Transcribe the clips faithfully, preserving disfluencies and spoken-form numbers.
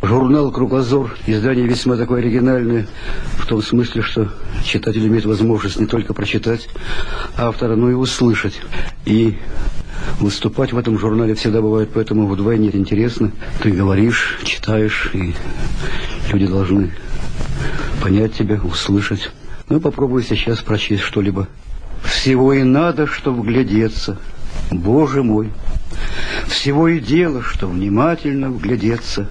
Журнал «Кругозор», издание весьма такое оригинальное, в том смысле, что читатель имеет возможность не только прочитать автора, но и услышать. И выступать в этом журнале всегда бывает поэтому вдвойне интересно. Ты говоришь, читаешь, и люди должны понять тебя, услышать. Ну, попробую сейчас прочесть что-либо. Всего и надо, что вглядеться, Боже мой. Всего и дело, что внимательно вглядеться.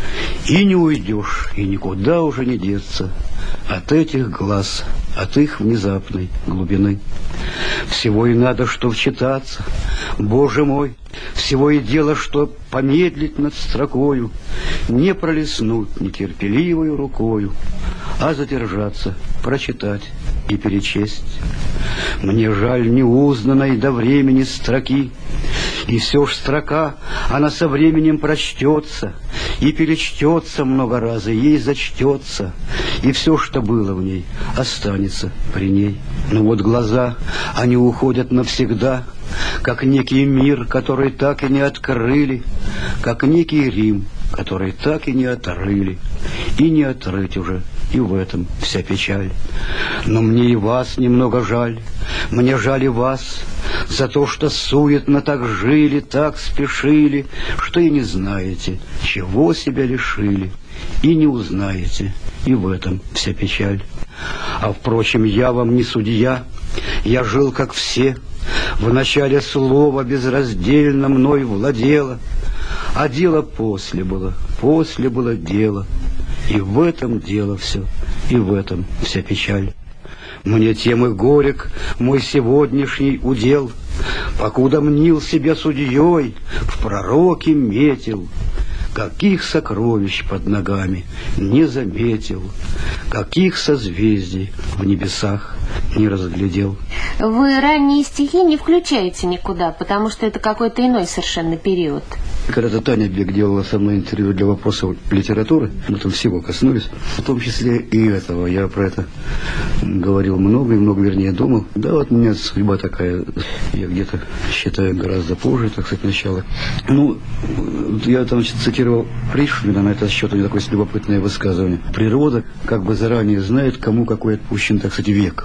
И не уйдешь, и никуда уже не деться от этих глаз, от их внезапной глубины. Всего и надо, что вчитаться, Боже мой. Всего и дело, что помедлить над строкою, не пролистнуть нетерпеливою рукою, а задержаться, прочитать и перечесть. Мне жаль неузнанной до времени строки, и все ж строка, она со временем прочтется, и перечтется много раз, и ей зачтется, и все, что было в ней, останется при ней. Но вот глаза, они уходят навсегда, как некий мир, который так и не открыли, как некий Рим, который так и не отрыли, и не отрыть уже, и в этом вся печаль. Но мне и вас немного жаль, мне жаль и вас, за то, что суетно так жили, так спешили, что и не знаете, чего себя лишили, и не узнаете, и в этом вся печаль. А впрочем, я вам не судья, я жил как все, в начале слова безраздельно мной владело, а дело после было, после было дело, и в этом дело все, и в этом вся печаль. Мне тем и горек мой сегодняшний удел, покуда мнил себя судьей, в пророке метил, каких сокровищ под ногами не заметил, каких созвездий в небесах не разглядел. Вы ранние стихи не включаете никуда, потому что это какой-то иной совершенно период. Когда-то Таня Бек делала со мной интервью для вопросов литературы, мы там всего коснулись, в том числе и этого. Я про это говорил много и много, вернее, думал. Да, вот у меня судьба такая, я где-то считаю гораздо позже, так сказать, начало. Ну, я там цитировал Пришвина, на этот счет у него такое любопытное высказывание. Природа как бы заранее знает, кому какой отпущен, так сказать, век.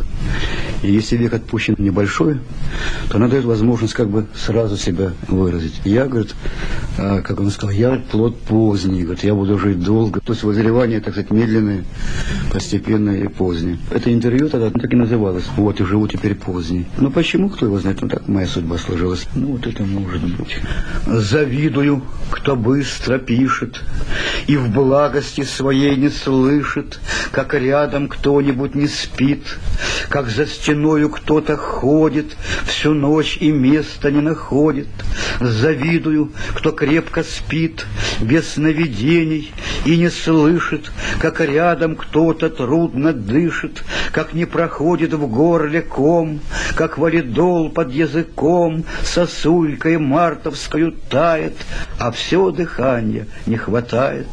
И если век отпущен небольшой, то она дает возможность как бы сразу себя выразить. Я, говорит, а, как он сказал, я плод поздний, говорит, я буду жить долго. То есть вызревание, так сказать, медленное, постепенное и позднее. Это интервью тогда так и называлось. Вот, и живу теперь поздний. Ну почему, кто его знает? Ну так моя судьба сложилась. Ну вот это может быть. Завидую, кто быстро пишет и в благости своей не слышит, как рядом кто-нибудь не спит, как за стеною кто-то ходит, всю ночь и места не находит. Завидую, кто крепко спит, без сновидений, и не слышит, как рядом кто-то трудно дышит, как не проходит в горле ком, как валидол под языком сосулькой мартовскою тает, а все дыхание не хватает.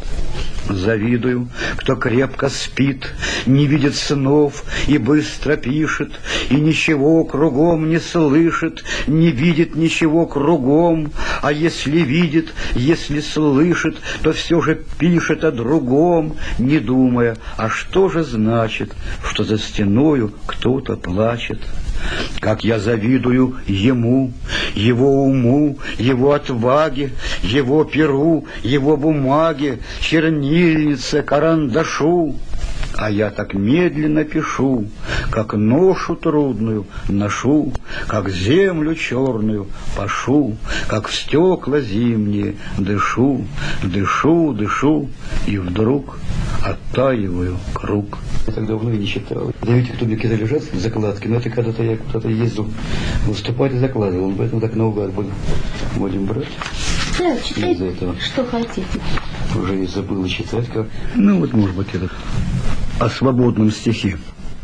Завидую, кто крепко спит, не видит снов и быстро пишет, и ничего кругом не слышит, не видит ничего кругом, а если видит, если слышит, то все же пишет о другом, не думая, а что же значит, что за стеною кто-то плачет. Как я завидую ему, его уму, его отваге, его перу, его бумаге, чернильнице, карандашу. А я так медленно пишу, как ношу трудную ношу, как землю черную пашу, как в стекла зимние дышу, дышу, дышу, и вдруг оттаиваю круг. Я так давно и не читал. Да ведь кто где-то лежат закладки, но это когда-то я куда-то ездил выступать и закладывал, поэтому так наугад будем брать. Да, читайте, что хотите. Уже и забыл читать как. Ну вот, может быть, это о свободном стихе.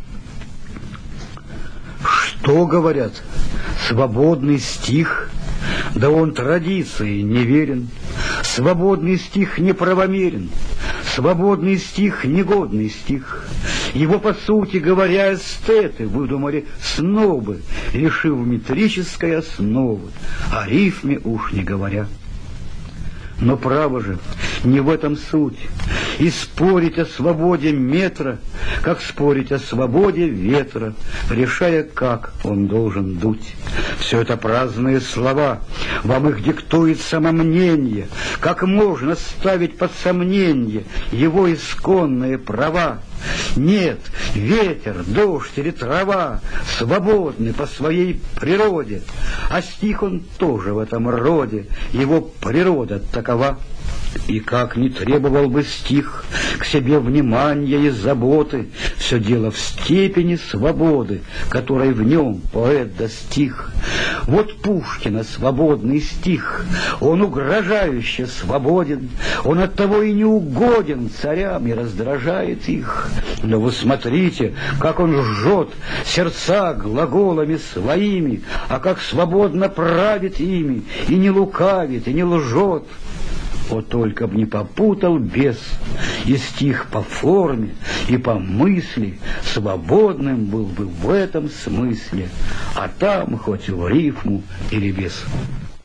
Что говорят? Свободный стих? Да он традиции не верен. Свободный стих неправомерен. Свободный стих — негодный стих. Его, по сути говоря, эстеты выдумали снобы, лишив метрической основы, о рифме уж не говоря. Но право же, Не в этом суть. И спорить о свободе метра, как спорить о свободе ветра, решая, как он должен дуть. Все это праздные слова, вам их диктует самомнение. Как можно ставить под сомнение его исконные права? Нет, ветер, дождь или трава свободны по своей природе, а стих он тоже в этом роде, его природа такова. И как не требовал бы стих к себе внимания и заботы, все дело в степени свободы, которой в нем поэт достиг. Вот Пушкина свободный стих, он угрожающе свободен, он оттого и не угоден царям и раздражает их. Но вы смотрите, как он жжет сердца глаголами своими, а как свободно правит ими, и не лукавит, и не лжет. О, только б не попутал бес, и стих по форме и по мысли свободным был бы в этом смысле, а там хоть в рифму или без.